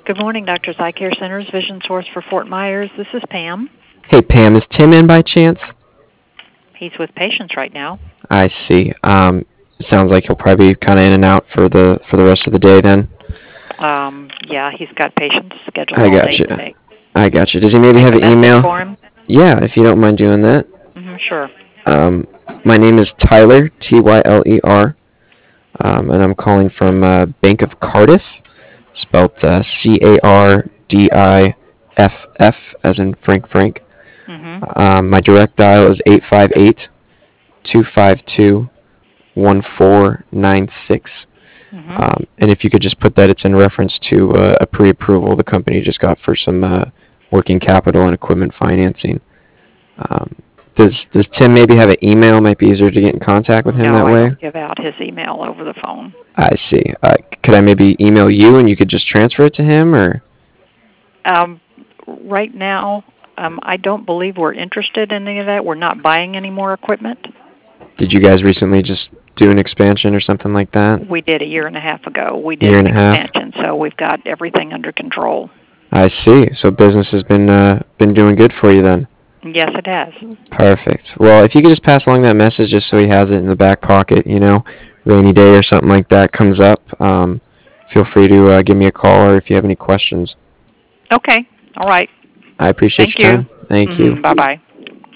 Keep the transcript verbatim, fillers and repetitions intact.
Good morning, Doctor's Eye Care Center's Vision Source for Fort Myers. This is Pam. Hey, Pam, is Tim in by chance? He's with patients right now. I see. Um, sounds like he'll probably be kind of in and out for the for the rest of the day then. Um, yeah, he's got patients scheduled I all got day you. today. I got you. Does he maybe Take have a an message email? for him? Yeah, if you don't mind doing that. Mm-hmm, sure. Um, my name is Tyler, T Y L E R, um, and I'm calling from uh, Bank of Cardiff, spelled uh, C A R D I F F, as in Frank Frank. Mm-hmm. Um, my direct dial is eight five eight, two five two, one four nine six. Mm-hmm. Um, and if you could just put that it's in reference to uh, a pre-approval the company just got for some uh, working capital and equipment financing. Um, does does Tim maybe have an email? Might be easier to get in contact with him No, that I way. don't give out his email over the phone. I see. Uh, could I maybe email you and you could just transfer it to him, or? Um, right now, um, I don't believe we're interested in any of that. We're not buying any more equipment. Did you guys recently just do an expansion or something like that? We did a year and a half ago. We did Year an and a half. expansion, so we've got everything under control. I see. So business has been uh, been doing good for you then. Yes, it has. Perfect. Well, if you could just pass along that message just so he has it in the back pocket, you know, rainy day or something like that comes up, um, feel free to uh, give me a call or if you have any questions. Okay. All right. I appreciate Thank your you. time. Thank Mm-hmm. you. Bye-bye.